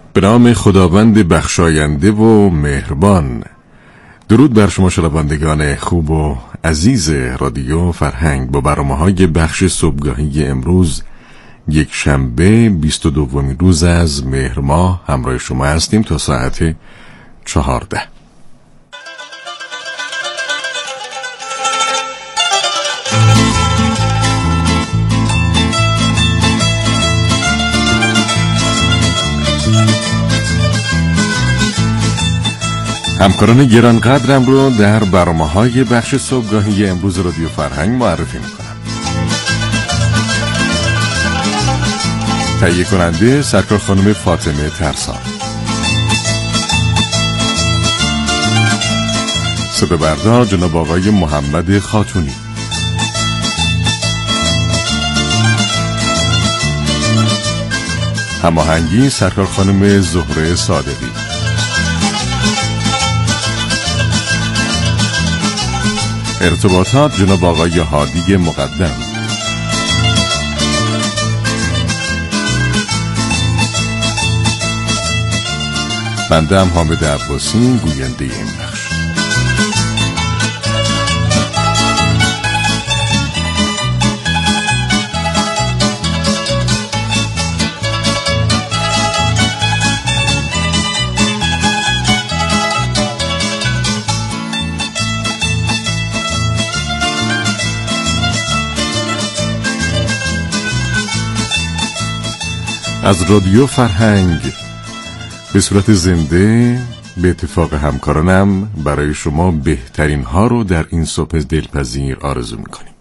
به نام خداوند بخشاینده و مهربان. درود بر شما شنوندگان خوب و عزیز رادیو فرهنگ. با برنامه‌های بخش صبحگاهی امروز یک شنبه 22 روز از مهر ماه همراه شما هستیم تا ساعت 14. همکاران گرانقدرم رو در برنامه‌های بخش صبحگاهی امروز رادیو فرهنگ معرفی می‌کنم. تهیه کننده سرکار خانم فاطمه ترسان، صدا بردار جناب آقای محمد خاتونی، هماهنگی سرکار خانم زهره صادقی، ارتباطات جناب آقای هادی مقدم، بنده هم حامد عباسی گوینده این بخش. از رادیو فرهنگ به صورت زنده به اتفاق همکارانم برای شما بهترین ها رو در این صبح دلپذیر آرزو میکنیم.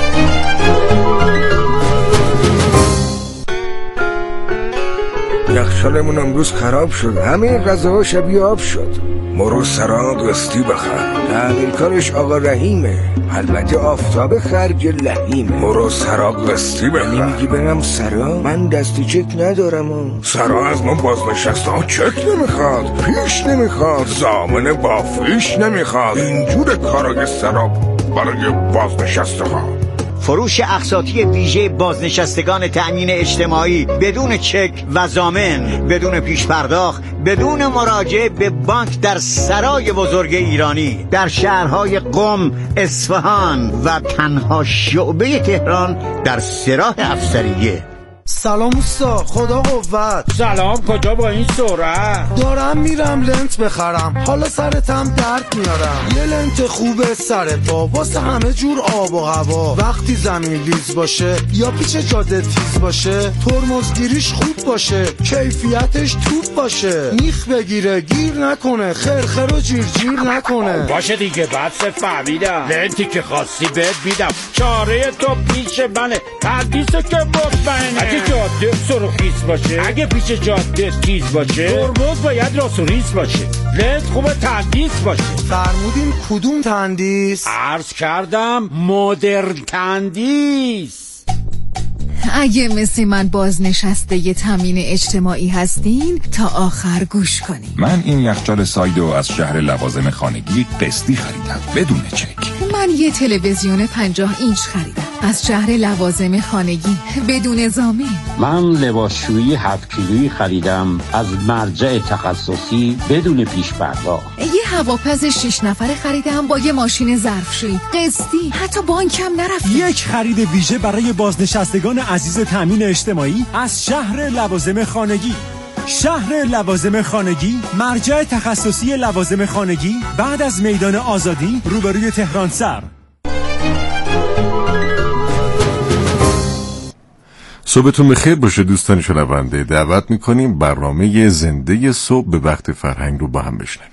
یخچالمون امروز خراب شد، همه غذاها شبیه آب شد. مرو سراب قسطی بخر، تعمیرکارش آقا رحیمه، البته آفتاب خرج لحیمه. مرو سراب قسطی بخر. نمیگی برم سرا؟ من دستی چک ندارم. سرا از ما بازنشسته ها چک نمیخواد، پیش نمیخواد، ضامن با فیش نمیخواد. اینجور کارای سراب برای بازنشسته ها. فروش اقساطی ویژه بازنشستگان تأمین اجتماعی بدون چک و ضامن، بدون پیش پرداخت، بدون مراجعه به بانک در سرای بزرگ ایرانی در شهرهای قم، اصفهان و تنها شعبه تهران در سراح افسریه. سلام اوستا، خدا قوت. سلام، کجا با این سرعت؟ دارم میرم لنت بخرم، حالا سرتم درد میارم. یه لنت خوبه سر پا واسه همه جور آب و هوا. وقتی زمین لیز باشه یا پیچ جاده تیز باشه، ترمزگیریش خوب باشه، کیفیتش توپ باشه، میخ بگیره گیر نکنه، خرخر و جیر نکنه. باشه دیگه، بس فهمیدم. لنتی که خواستی بهت میدم، چاره تو پیش منه، تندیسه که مطمئنه. اگه جاده سرخیز باشه، اگه پیچ جاده تیز باشه، ترمز باید راست و ریز باشه، لنت خوبه تندیس باشه. فرمودین کدوم تندیس؟ عرض کردم مدرن تندیس. اگه مثل من بازنشسته ی تامین اجتماعی هستین تا آخر گوش کنین. من این یخچال سایدو از شهر لوازم خانگی قسطی خریدم بدون چک. من یه تلویزیون 50 اینچ خریدم از شهر لوازم خانگی بدون ضامن. من لباسشویی 7 کیلویی خریدم از مرجع تخصصی بدون پیش پرداخت. یه هواپز 6 نفره خریدم با یه ماشین ظرفشویی قسطی، حتی بانکم نرفتم. یک خرید ویژه برای بازنشستگان عزیز تامین اجتماعی از شهر لوازم خانگی. شهر لوازم خانگی، مرجع تخصصی لوازم خانگی بعد از میدان آزادی روبروی تهران سر. صبحتون بخیر باشه دوستان شنونده. دعوت میکنیم برنامه زنده صبح به وقت فرهنگ رو با هم بشنویم.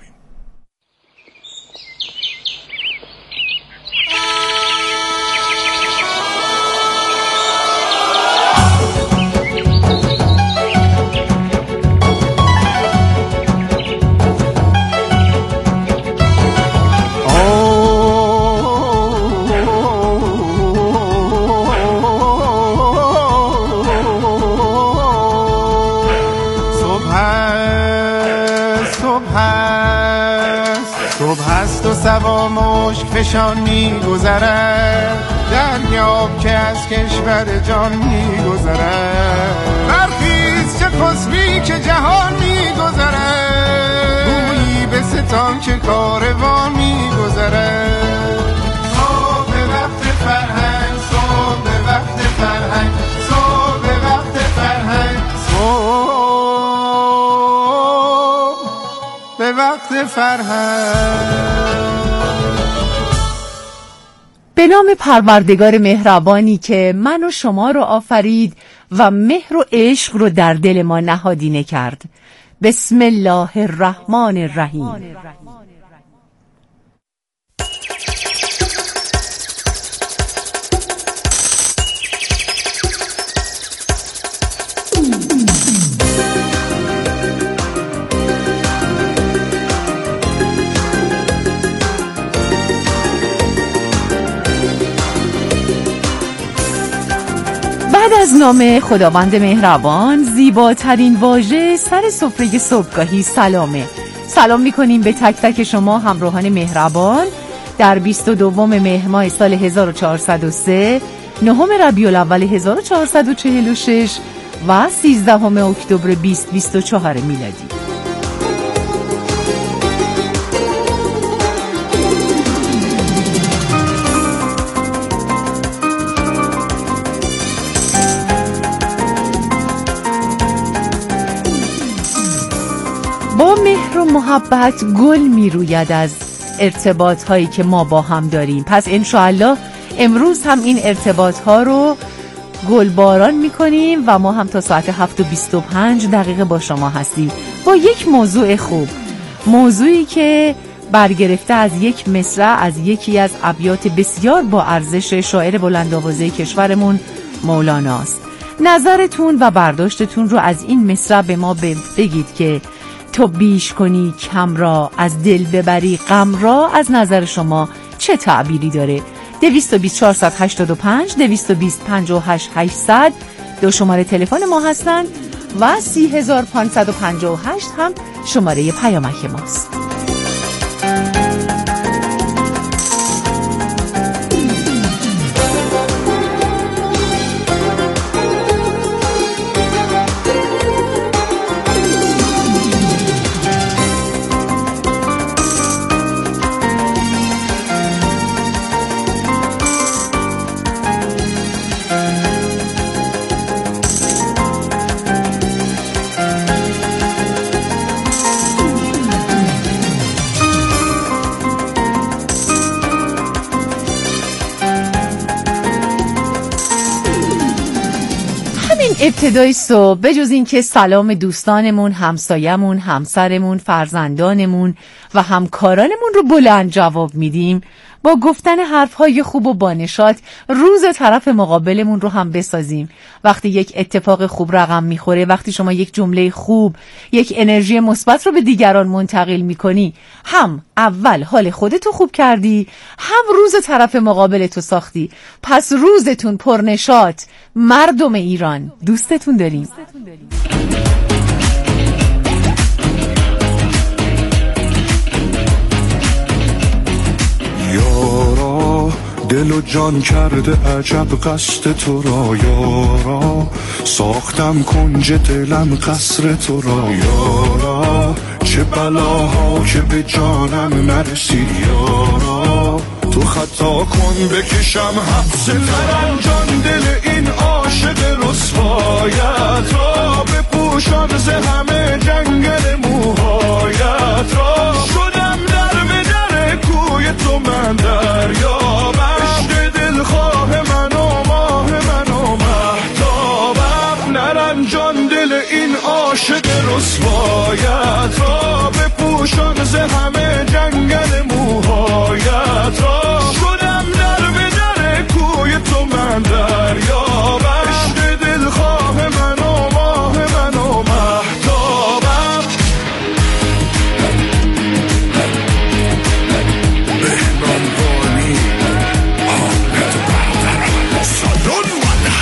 سوا مشک فشان می گذرد، دریاب که از کشور جان می گذرد. برخیز قطبی که جهان میگذره، گویی به ستان که کاروان میگذره. صبح وقت فرهنگ، صبح وقت فرهنگ، صبح وقت فرهنگ، صبح به وقت فرهنگ. به نام پروردگار مهربانی که من و شما رو آفرید و مهر و عشق رو در دل ما نهادینه کرد. بسم الله الرحمن الرحیم. بعد از نام خداوند مهربان، زیباترین واژه سر سفره صبحگاهی سلامه. سلام میکنیم به تک تک شما همراهان مهربان در 22 مهر ماه سال 1403، 9 ربیع الاول 1446 و 13 اکتبر 2024 میلادی. با مهر و محبت گل می روید از ارتباط هایی که ما با هم داریم. پس انشاءالله امروز هم این ارتباط ها رو گلباران می کنیم و ما هم تا ساعت 7:25 با شما هستیم با یک موضوع خوب، موضوعی که برگرفته از یک مصرع از یکی از ابیات بسیار با ارزش شاعر بلندآوازه کشورمون مولاناست. نظرتون و برداشتتون رو از این مصرع به ما بگید که تو بیش کنی کم را، از دل ببری غم را. از نظر شما چه تعبیری داره؟ 22485 220 58 800 دو شماره تلفن ما هستن و 30558 هم شماره پیامک ماست. ابتدای صبح بجز این که سلام دوستانمون، همسایمون، همسرمون، فرزندانمون و همکارانمون رو بلند جواب میدیم، با گفتن حرفهای خوب و بانشات روز طرف مقابلمون رو هم بسازیم. وقتی یک اتفاق خوب رقم میخوره، وقتی شما یک جمله خوب، یک انرژی مثبت رو به دیگران منتقل میکنی، هم اول حال خودتو خوب کردی، هم روز طرف مقابلتو ساختی. پس روزتون پرنشاط. مردم ایران دوستتون داریم. یارا دل و جان کرده عجب قصد تو را، یارا ساختم کنج دلم قصر تو را، یارا چه بلاها که به جانم نرسید، یارا تو خطا کن بکشم حبس ترنجان دل این عاشق رسوایت را، بپوشم ز همه جنگل موهایت را، شدم در به در کوی تو من دریابم، عشق دلخواه من و ماه من و مهتابم، نرنجان دل این عاشق رسوایت را، بپوشم ز همه جنگل موهایت را، شدم در به در کوی تو من دریابم، عشق دلخواه من و ماه من و مهتابم. بهنام بانی حامد برادران سالون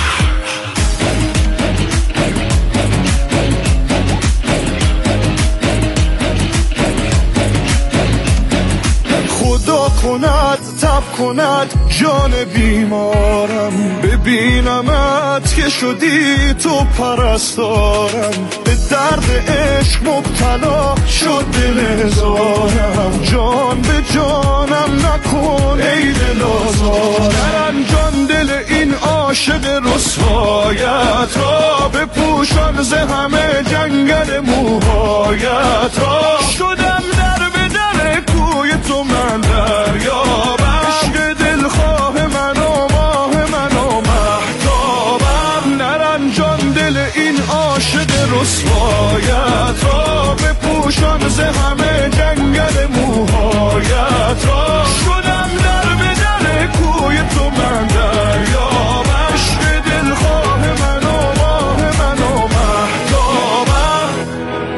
خدا کند تب کند جان بیمارم، ببینمت که شدی تو پرستارم، به درد عشق مبتلا شد دل هزارم. جان به جانم نکن ای دل آزارم، جان دل این عاشق رسوایت را بپوشان ز همه جنگل موهایت را. شدم در به در کوی تو من دریاب، عشق دلخواه من و ماه من و مهتابم. نرم جان دل این عاشق رسوایت را بپوشان ز همه جنگل موهایت را. شدم در به در کوی تو من دریاب، عشق دلخواه من و ماه من و مهتابم.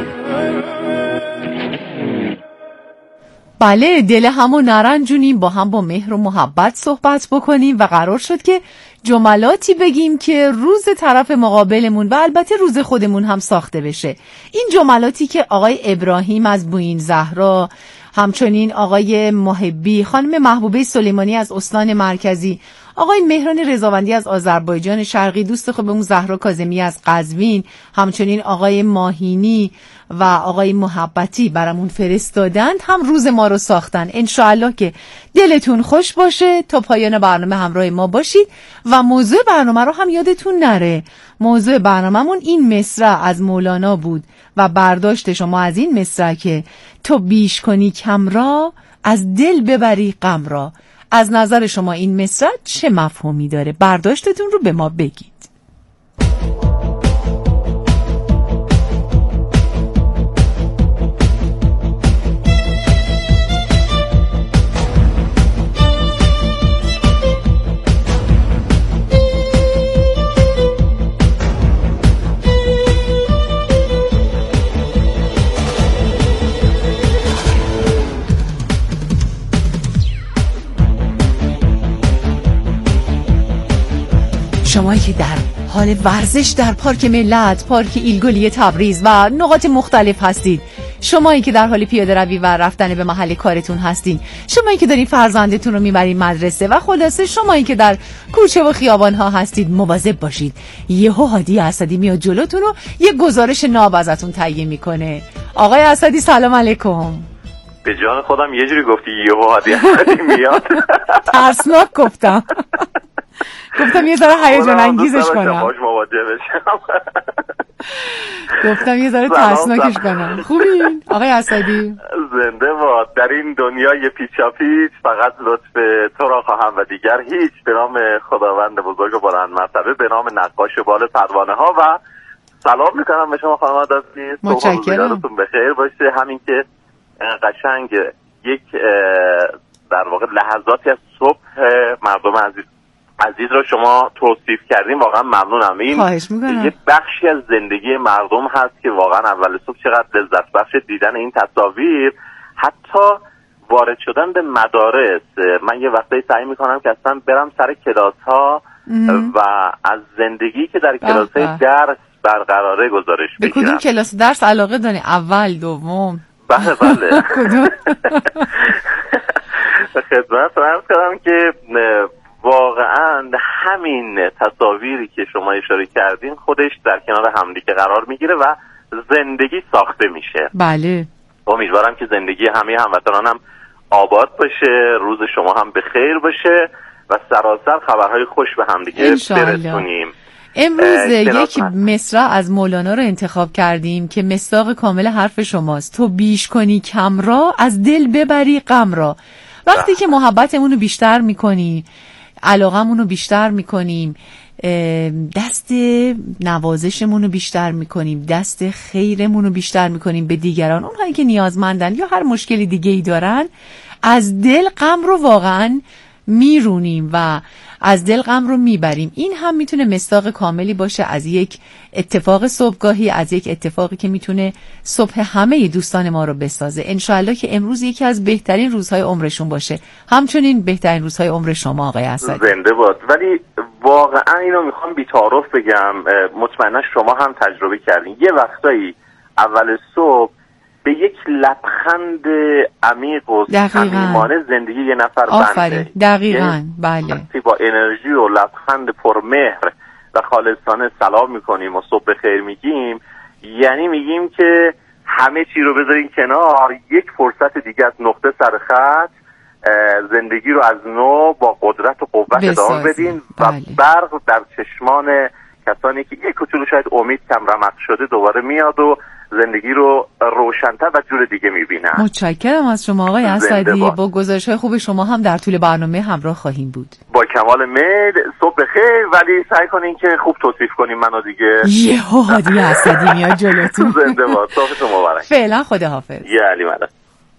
بله، دل همو نرنجونیم، با هم با مهر و محبت صحبت بکنیم و قرار شد که جملاتی بگیم که روز طرف مقابلمون و البته روز خودمون هم ساخته بشه. این جملاتی که آقای ابراهیم از بوئین زهرا، همچنین آقای محبی، خانم محبوبه سلیمانی از استان مرکزی، آقای مهران رضاوندی از آذربایجان شرقی، دوست خوبمون زهرا کاظمی از قزوین، همچنین آقای ماهینی و آقای محبتی برامون فرستادند، هم روز ما رو ساختن. انشاءالله که دلتون خوش باشه، تا پایان برنامه همراه ما باشید و موضوع برنامه رو هم یادتون نره. موضوع برنامه‌مون این مصرع از مولانا بود و برداشت شما از این مصرع که تو بیش کنی کم را، از دل ببری غم را. از نظر شما این مصرع چه مفهومی داره؟ برداشتتون رو به ما بگید. شمایی که در حال ورزش در پارک ملت، پارک ایلگولی تبریز و نقاط مختلف هستید، شمایی که در حال پیاده روی و رفتن به محل کارتون هستین، شمایی که دارین فرزندتون رو میبرین مدرسه و خلاصه شمایی که در کوچه و خیابان ها هستید، مواظب باشید. یهو هادی اسدی میاد جلوتون و یه گزارش ناب ازتون تهیه میکنه. آقای اسدی سلام علیکم. به جان خودم یه جوری گفتی یهو هادی اسدی میاد. ترسناک گفتم. گفتم یه ذره هیجان انگیزش کنم. گفتم یه ذره ترسناکش کنم. خوبین آقای اسدی؟ زنده باد. در این دنیای پیچاپیچ فقط لطف تو را خواهم و دیگر هیچ. به نام خداوند بزرگ و بلند مرتبه، به نام نقاش بال پروانه ها و سلام میکنم به شما خانم عزیز. متشکرم. صبح بخیر باشه. همین که قشنگ یک در واقع لحظاتی از صبح مردم عزیز رو شما توصیف کردیم، واقعا ممنونم. این یه بخشی از زندگی مردم هست که واقعا اول صبح چقدر لذت بخش دیدن این تصاویر، حتی وارد شدن به مدارس. من یه وقتایی سعی میکنم که اصلا برم سر کلاس ها و از زندگی که در کلاس درس برقراره گزارش بگیرم. به کدوم کلاس درس علاقه داری؟ اول، دوم؟ بله بله. خدمت عرض کردم که واقعا همین تصاویری که شما اشاره کردین خودش در کنار همدیگه قرار میگیره و زندگی ساخته میشه. بله. امیدوارم که زندگی همه هموطنانم آباد باشه، روز شما هم به خیر باشه و سراسر خبرهای خوش به همدیگه برسونیم. امروز یک مصرع از مولانا رو انتخاب کردیم که مصداق کامل حرف شماست. تو بیش کنی کم را، از دل ببری غم را. وقتی که محبتمون رو بیشتر میکنی، علاقمون رو بیشتر میکنیم، دست نوازشمون رو بیشتر میکنیم، دست خیرمون رو بیشتر میکنیم به دیگران، اونهایی که نیازمندن یا هر مشکلی دیگه ای دارن، از دل غم رو واقعا میرونیم و از دل غم رو میبریم. این هم میتونه مصداق کاملی باشه از یک اتفاق صبحگاهی، از یک اتفاقی که میتونه صبح همه دوستان ما رو بسازه. انشاءالله که امروز یکی از بهترین روزهای عمرشون باشه، همچنین بهترین روزهای عمر شما آقای اسدی. زنده باد. ولی واقعا اینو میخوام بی‌تعارف بگم، مطمئنا شما هم تجربه کردین، یه وقتایی اول صبح به یک لبخند عمیق و صمیمانه زندگی یه نفر بنده. دقیقاً. بله. با انرژی و لبخند پرمهر و خالصانه سلام میکنیم و صبح بخیر میگیم، یعنی میگیم که همه چی رو بذارین کنار، یک فرصت دیگه از نقطه سر خط زندگی رو از نو با قدرت و قوت ادامه بدین و برق در چشمان کسانی که یک کوچولو شاید امید کم رمق شده دوباره میاد و زندگی رو روشن‌تر و جور دیگه میبینن. متشکرم از شما آقای اسدی. با گزارش‌های خوب شما هم در طول برنامه همراه خواهیم بود. با کمال میل. صبح بخیر، ولی سعی کنین که خوب توصیف کنین منو دیگه. یهو هادی اسدی میاد جلوتون. زنده باد. صبحتون مبارک. فعلا خداحافظ. یه علی مدد.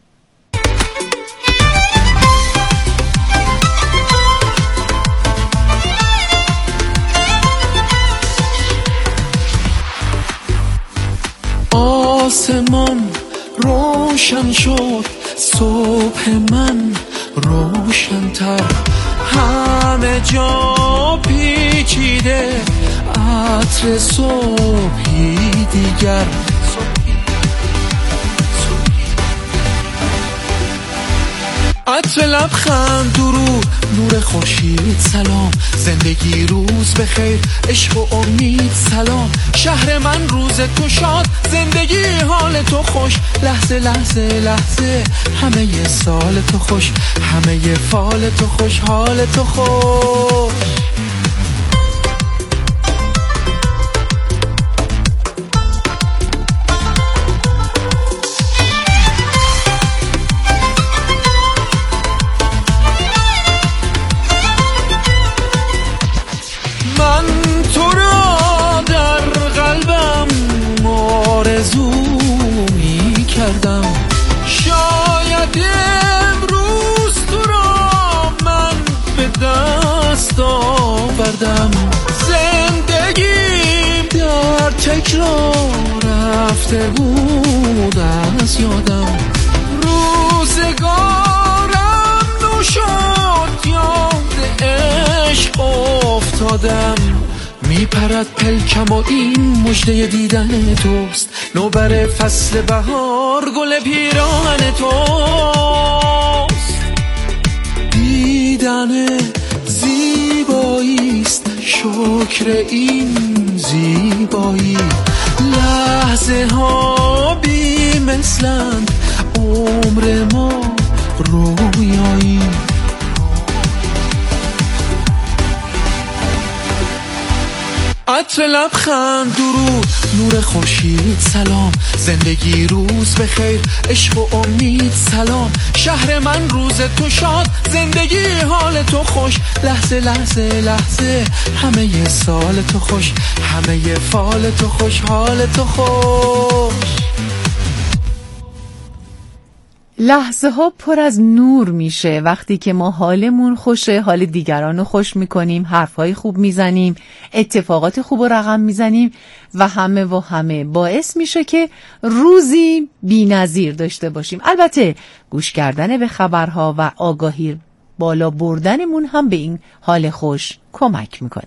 آسمان روشن شد، صبح من روشن‌تر، همه جا پیچیده عطر صبحی دیگر. عطر لبخند، درود، نور خورشید، سلام، زندگی روز بخیر، عشق و امید، سلام، شهر من روز تو شاد، زندگی حال تو خوش، لحظه لحظه لحظه همه ی سال تو خوش، همه ی فال تو خوش، حال تو خوش. شاید امروز تو را من به دست آوردم، زندگیم در تکرار رفته بود از یادم، روزگارم نو شد یاد عشق افتادم، میپرد پلکم و این مژده دیدن توست، نوبر فصل بهار گل پیراهن توست، دیدن زیباییست شکر این زیبایی، لحظه ها بی مثلند عمر ما رویایی. عطر لبخند، درود، نور خورشید، سلام، زندگی روز بخیر، عشق و امید، سلام، شهر من روز تو شاد، زندگی حال تو خوش، لحظه لحظه لحظه همه ی سال تو خوش، همه ی فال تو خوش، حال تو خوش. لحظه ها پر از نور میشه وقتی که ما حالمون خوشه، حال دیگران رو خوش میکنیم، حرفهای خوب میزنیم، اتفاقات خوب رو رقم میزنیم و همه باعث میشه که روزی بی‌نظیر داشته باشیم. البته گوش کردن به خبرها و آگاهی بالا بردنمون هم به این حال خوش کمک میکنه.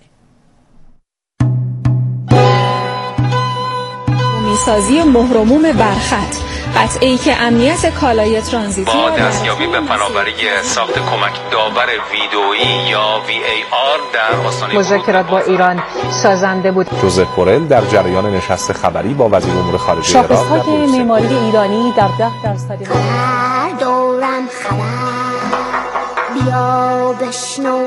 میسازی مهرموم برخط، قطعه‌ای که امنیت کالای ترانزیتی با دستیابی به فناوری ساخت کمک داور ویدئویی یا VAR در آستانه مذاکرات با ایران سازنده بود. جوزف بورل در جریان نشست خبری با وزیر امور خارجه ایران شاخص‌های معماری ایرانی در 10% خبر دورم، خبر بیا بشنو،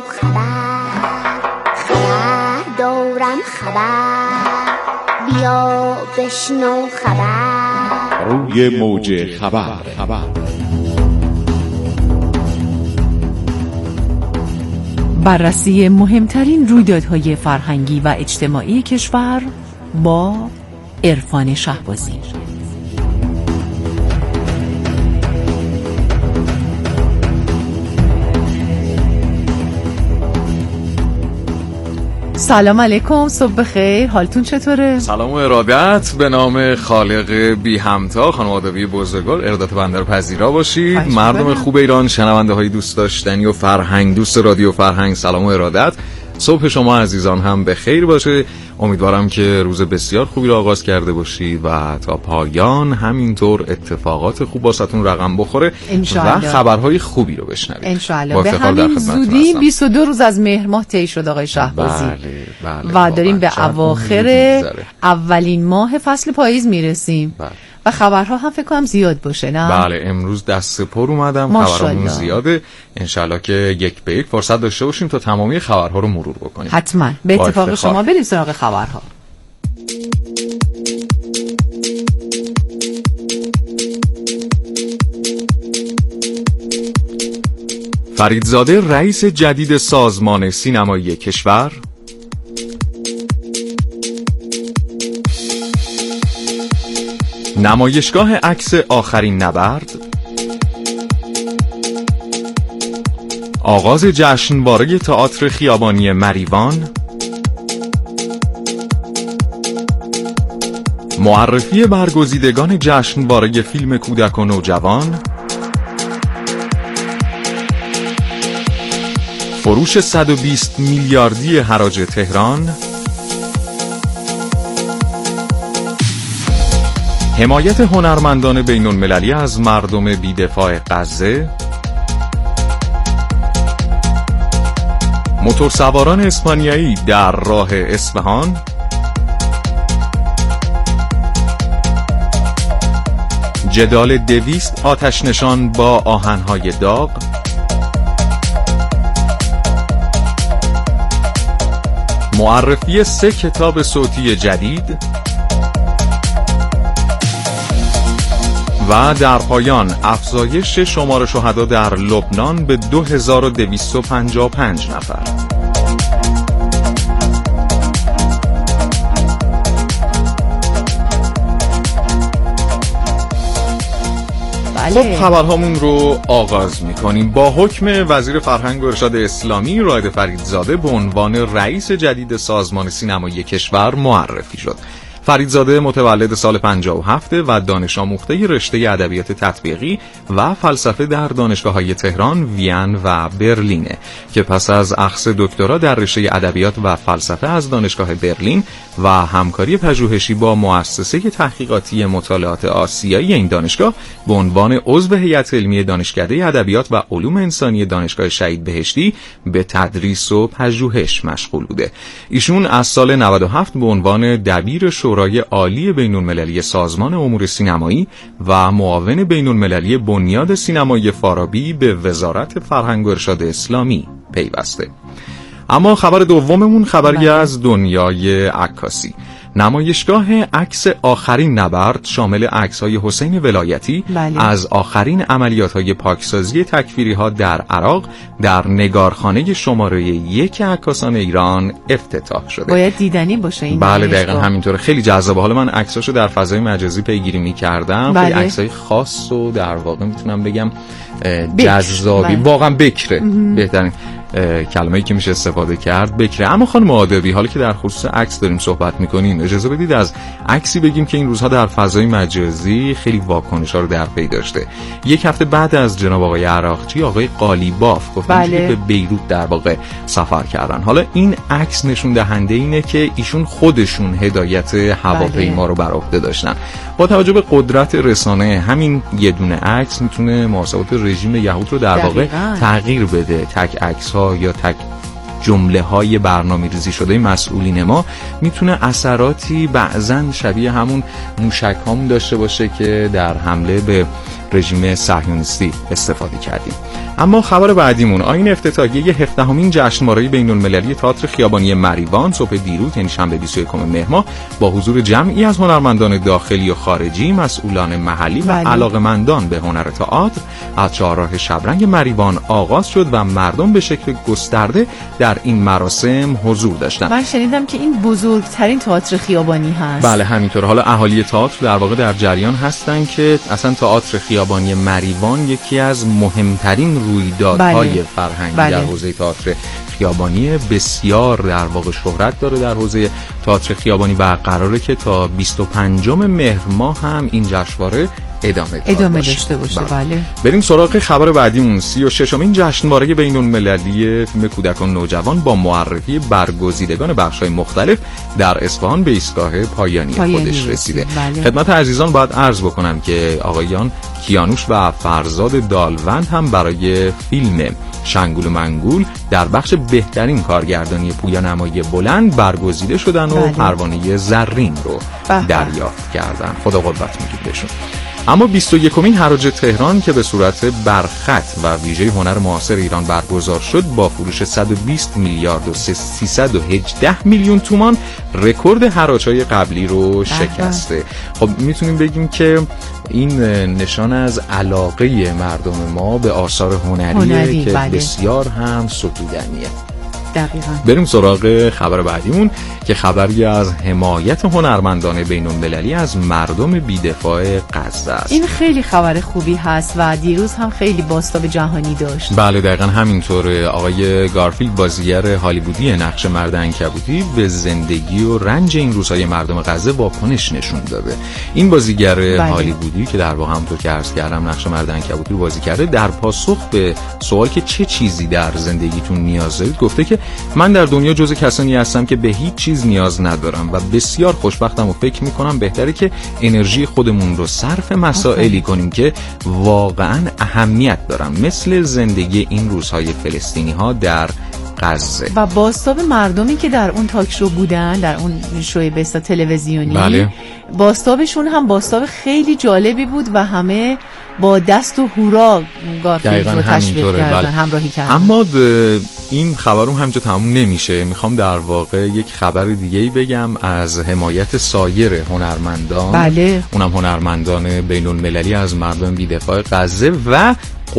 خبر دورم، خبر بیا بشنو، خبر روی موج خبر. بررسی مهمترین رویدادهای فرهنگی و اجتماعی کشور با عرفان شهبازی. سلام علیکم، صبح بخیر، حالتون چطوره؟ سلام و ارادت به نام خالق بی همتا، خانم آدابی بزرگوار، ارادت بنده رو پذیرا باشید. مردم خوب ایران، شنونده های دوست داشتنی و فرهنگ دوست رادیو فرهنگ، سلام و ارادت. صبح شما عزیزان هم به خیر باشه. امیدوارم که روز بسیار خوبی رو آغاز کرده باشید و تا پایان همینطور اتفاقات خوب واسهتون رقم بخوره و خبرهای خوبی رو بشنوید ان شاء الله. به همین زودی 22 روز از مهر ماه طی شد آقای شهبازی. بله و داریم به اواخر اولین ماه فصل پاییز میرسیم. و خبرها هم فکر کنم زیاد باشه نه؟ بله امروز دست پر اومدم، خبرامون زیاده. انشالله که یک به یک فرصت داشته باشیم تا تمامی خبرها رو مرور بکنیم. حتما به اتفاق شما بریم سراغ خبرها. فریدزاده رئیس جدید سازمان سینمایی کشور، نمایشگاه عکس آخرین نبرد، آغاز جشنواره تئاتر خیابانی مریوان، معرفی برگزیدگان جشنواره فیلم کودک و نوجوان، فروش 120 میلیاردی حراج تهران، حمایت هنرمندان بین‌المللی از مردم بی‌دفاع غزه، موتورسواران اسپانیایی در راه اصفهان، جدال 200 آتش نشان با آهن‌های داغ، معرفی 3 کتاب صوتی جدید و در پایان افزایش شمار شهدا در لبنان به 2255 نفر. خب خبرهامون رو آغاز میکنیم با حکم وزیر فرهنگ و ارشاد اسلامی رائد فریدزاده به عنوان رئیس جدید سازمان سینمایی کشور معرفی شد. فریدزاده متولد سال 57 و دانش آموخته رشته ادبیات تطبیقی و فلسفه در دانشگاه‌های تهران، وین و برلینه که پس از اخذ دکترا در رشته ادبیات و فلسفه از دانشگاه برلین و همکاری پژوهشی با مؤسسه تحقیقاتی مطالعات آسیایی این دانشگاه به عنوان عضو هیئت علمی دانشکده ادبیات و علوم انسانی دانشگاه شهید بهشتی به تدریس و پژوهش مشغول بوده. ایشون از سال 97 به عنوان دبیر شورای عالی بین‌المللی سازمان امور سینمایی و معاون بین‌المللی بنیاد سینمایی فارابی به وزارت فرهنگ و ارشاد اسلامی پیوسته. اما خبر دوممون خبری از دنیای عکاسی. نمایشگاه عکس آخرین نبرد شامل عکس‌های حسین ولایتی از آخرین عملیات‌های پاکسازی تکفیری‌ها در عراق در نگارخانه شماره 1 عکاسان ایران افتتاح شده. باید دیدنی باشه این. بله دقیقاً همینطوره، خیلی جذابه. حالا من عکساشو در فضای مجازی پیگیری می‌کردم. خیلی عکسای خاص و در واقع میتونم بگم جذابی. واقعا بکره بهترین کلمه‌ای که میشه استفاده کرد، بکره. اما خانم آدبی، حالا که در خصوص عکس داریم صحبت میکنیم، اجازه بدید از عکسی بگیم که این روزها در فضای مجازی خیلی واکنش‌ها رو در پی داشته. یک هفته بعد از جناب آقای عراقچی، آقای قالیباف گفتن که به بیروت در واقع سفر کردن. حالا این عکس نشون دهنده اینه که ایشون خودشون هدایت هواپیما رو بر عهده داشتن. با توجه به قدرت رسانه، همین یه دونه عکس میتونه محاسبات رژیم یهود رو در واقع تغییر بده. تک عکس‌ها یا تک جمله‌های برنامه‌ریزی شده مسئولین ما میتونه اثراتی بعضاً شبیه همون موشک‌هامون داشته باشه که در حمله به رژیم صهیونیستی استفاده کردیم. اما خبر بعدیمون، آیین افتتاحیه 17مین جشنواره بین‌المللی تئاتر خیابانی مریوان صبح دیروز یعنی شنبه 21 مهر ماه با حضور جمعی از هنرمندان داخلی و خارجی، مسئولان محلی و علاقه‌مندان به هنر تئاتر از چهارراه شبرنگ مریوان آغاز شد و مردم به شکل گسترده در این مراسم حضور داشتند. من شنیدم که این بزرگترین تئاتر خیابانی هست. بله همینطوره. حالا اهالی تئاتر در واقع در جریان هستن که اصلا تئاتر خیابانی مریوان یکی از مهمترین رویدادهای فرهنگی در حوزه تئاتر خیابانی، بسیار در واقع شهرت داره در حوزه تئاتر خیابانی و قراره که تا 25 مهر ماه هم این جشنواره ادامه داشته باشه. بله. بریم سراغ خبر بعدیمون. 36مین جشنواره بین‌المللی فیلم کودکان نوجوان با معرفی برگزیدگان بخش‌های مختلف در اصفهان به ایستگاه پایانی خودش رسیده. بله. خدمت عزیزان باید عرض بکنم که آقایان کیانوش و فرزاد دالوند هم برای فیلم شنگول و منگول در بخش بهترین کارگردانی پویانمایی بلند برگزیده شدن و پروانه زرین رو دریافت کردن. خدا قوت میگید بهشون. اما 21مین حراج تهران که به صورت برخط و ویژه هنر معاصر ایران برگزار شد با فروش 120 میلیارد و 318 میلیون تومان رکورد حراج‌های قبلی رو شکسته. خب میتونیم بگیم که این نشان از علاقه مردم ما به آثار هنریه که بسیار هم ستودنیه. دقیقاً. بریم سراغ خبر بعدیمون که خبری از حمایت هنرمندان بین‌المللی از مردم بی‌دفاع غزه است. این خیلی خبر خوبی هست و دیروز هم خیلی بازتاب جهانی داشت. بله دقیقاً همینطوره. آقای گارفیلد بازیگر هالیوودی نقش مرد عنکبوتی به زندگی و رنج این روزهای مردم غزه واکنش نشون داده. این بازیگر هالیوودی که در واقع همونطور که عرض کردم نقش مرد عنکبوتی رو بازی کرده، در پاسخ به سوال که چه چیزی در زندگیتون نیاز دارید گفته که من در دنیا جزو کسانی هستم که به هیچ چیز نیاز ندارم و بسیار خوشبختم و فکر میکنم بهتره که انرژی خودمون رو صرف مسائلی کنیم که واقعا اهمیت دارن، مثل زندگی این روزهای فلسطینی ها در غزه. و بازتاب مردمی که در اون تاک شو بودن، در اون شوی بسا تلویزیونی، بله. بازتابشون هم بازتاب خیلی جالبی بود و همه با دست و هورا گارفیلد رو تشویق کردن، همراهی کردن. اما این خبرم همینجا تموم نمیشه. میخوام در واقع یک خبر دیگه‌ای بگم از حمایت سایر هنرمندان. بله. اونم هنرمندان بین‌المللی از مردم بی‌دفاع غزه و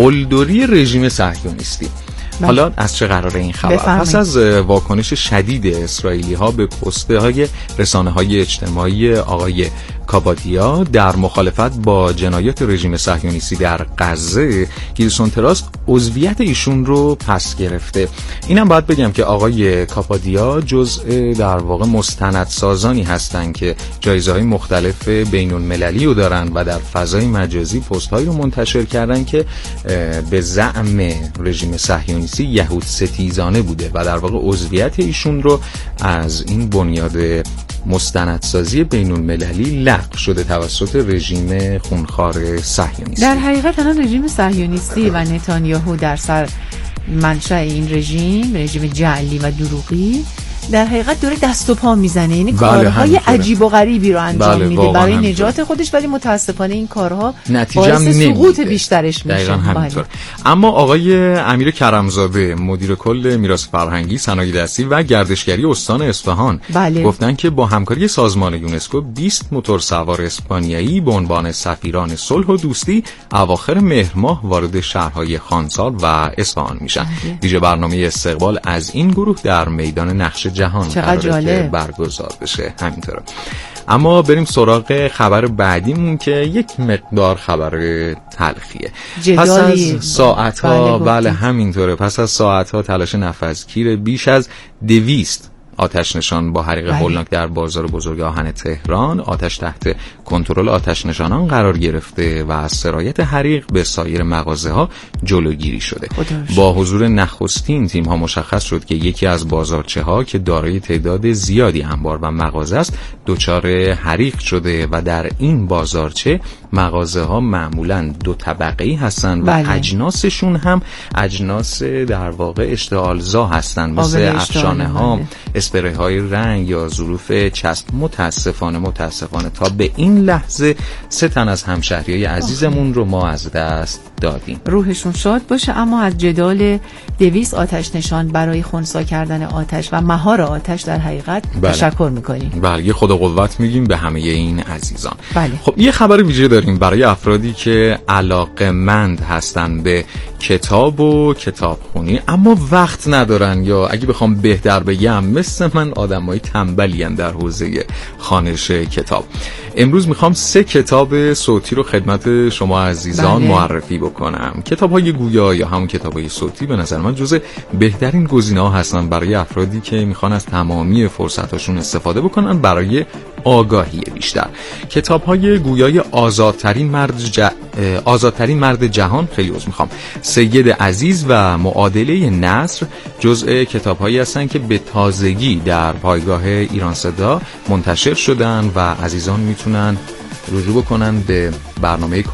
قلدری رژیم صهیونیستی. حالا از چه قراره این خبر؟ پس از واکنش شدید اسرائیلی ها به پست های رسانه های اجتماعی آقای کابادیا در مخالفت با جنایات رژیم صهیونیستی در غزه، گیلسون تراس عضویت ایشون رو پس گرفته. اینم باید بگم که آقای کابادیا جزء در واقع مستندسازانی هستن که جایزه‌های مختلف بین‌المللی رو دارن و در فضای مجازی پست‌هایی رو منتشر کردن که به زعم رژیم صهیونیستی یهود ستیزانه بوده و در واقع عضویت ایشون رو از این بنیاد مستندسازی بین‌المللی لغو شده توسط رژیم خونخوار صهیونیستی. در حقیقت الان رژیم صهیونیستی و نتانیاهو در سر منشأ این رژیم جعلی و دروغی در حقیقت داره دست و پا میزنه، یعنی کارهای عجیب و غریبی رو انجام میده برای نجات خودش، ولی متاسفانه این کارها باعث سقوط بیشترش میشه. اما آقای امیر کرمزاده مدیر کل میراث فرهنگی، صنایع دستی و گردشگری استان اصفهان گفتن که با همکاری سازمان یونسکو 20 موتورسوار اسپانیایی به عنوان سفیران صلح و دوستی اواخر مهر ماه وارد شهرهای خانسار و اصفهان میشن. ویژه برنامه استقبال از این گروه در میدان نقش جهان قراره برگزار بشه. همینطوره. اما بریم سراغ خبر بعدیمون که یک مقدار خبر تلخیه. پس از ساعت‌ها بله همینطوره، پس از ساعت‌ها تلاش نفذگیر بیش از 200 آتش نشان با حریق هولناک در بازار بزرگ آهن تهران، آتش تحت کنترل آتش نشانان قرار گرفته و از سرایت حریق به سایر مغازه‌ها جلوگیری شده. با حضور نخستین تیم‌ها مشخص شد که یکی از بازارچه‌ها که دارای تعداد زیادی انبار و مغازه است دچار حریق شده و در این بازارچه مغازه‌ها معمولاً 2 طبقه‌ای هستند و اجناسشون هم اجناس در واقع اشتعالزا هستند، مثل افشانه‌ها، اسپری‌های رنگ یا ظروف چسب. متاسفانه تا به این لحظه 3 تن از همشهریای عزیزمون رو ما از دست دادیم. روحشون شاد باشه. اما از جدال 200 آتش نشان برای خنثی کردن آتش و مهار آتش در حقیقت تشکر می‌کنیم. بله، خدا قوت میگیم به همه این عزیزان. بله. خب یه خبر ویژه داریم برای افرادی که علاقه‌مند هستن به کتاب و کتابخونی اما وقت ندارن، یا اگه بخوام بهتر بگم مثل من آدمای تنبلین در حوزه خوانش کتاب. امروز میخوام 3 کتاب صوتی رو خدمت شما عزیزان معرفی بکنم. کتاب‌های گویا یا همون کتاب‌های صوتی به نظر من جزء بهترین گزینه‌ها هستن برای افرادی که میخوان از تمامی فرصتاشون استفاده بکنن برای آگاهی بیشتر. کتاب‌های گویای آزادترین مرد جهان، خیلی عذر میخوام، سید عزیز و معادله نصر جزء کتاب‌هایی هستند که به تازگی در پایگاه ایران صدا منتشر شدن و عزیزان میتونن رجوع بکنن به برنامه